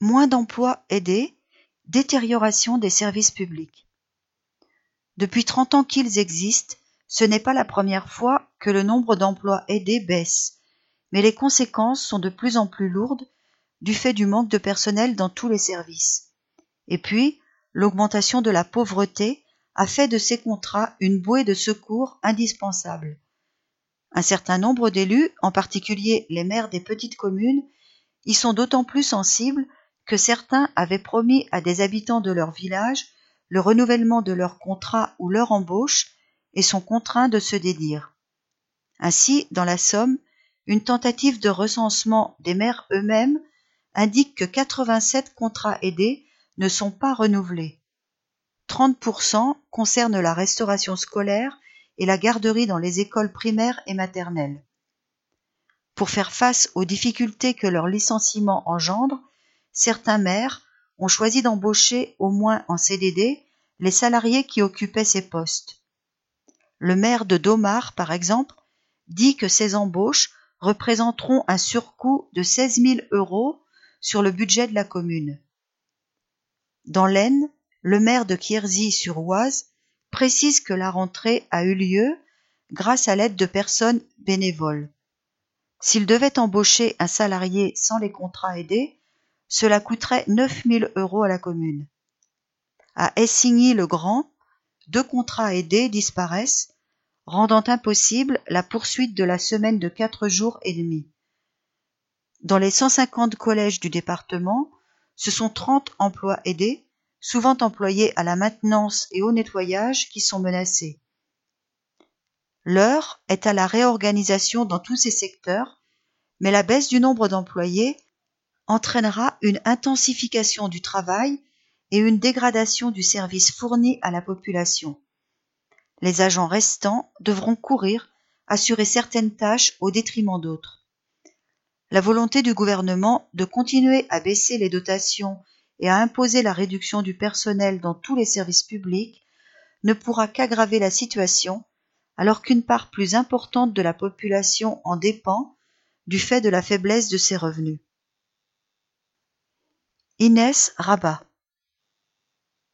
moins d'emplois aidés, détérioration des services publics. Depuis 30 ans qu'ils existent, ce n'est pas la première fois que le nombre d'emplois aidés baisse, mais les conséquences sont de plus en plus lourdes du fait du manque de personnel dans tous les services. Et puis, l'augmentation de la pauvreté a fait de ces contrats une bouée de secours indispensable. Un certain nombre d'élus, en particulier les maires des petites communes, y sont d'autant plus sensibles que certains avaient promis à des habitants de leur village le renouvellement de leur contrat ou leur embauche et sont contraints de se dédire. Ainsi, dans la Somme, une tentative de recensement des maires eux-mêmes indique que 87 contrats aidés ne sont pas renouvelés. 30% concernent la restauration scolaire et la garderie dans les écoles primaires et maternelles. Pour faire face aux difficultés que leur licenciement engendre, certains maires ont choisi d'embaucher, au moins en CDD, les salariés qui occupaient ces postes. Le maire de Domar, par exemple, dit que ces embauches représenteront un surcoût de 16 000 € sur le budget de la commune. Dans l'Aisne, le maire de Quierzy-sur-Oise précise que la rentrée a eu lieu grâce à l'aide de personnes bénévoles. S'il devait embaucher un salarié sans les contrats aidés, cela coûterait 9 000 € à la commune. À Essigny-le-Grand, 2 contrats aidés disparaissent, rendant impossible la poursuite de la semaine de 4 jours et demi. Dans les 150 collèges du département, ce sont 30 emplois aidés, souvent employés à la maintenance et au nettoyage, qui sont menacés. L'heure est à la réorganisation dans tous ces secteurs, mais la baisse du nombre d'employés entraînera une intensification du travail et une dégradation du service fourni à la population. Les agents restants devront courir, assurer certaines tâches au détriment d'autres. La volonté du gouvernement de continuer à baisser les dotations et à imposer la réduction du personnel dans tous les services publics ne pourra qu'aggraver la situation, alors qu'une part plus importante de la population en dépend du fait de la faiblesse de ses revenus. Inès Rabat.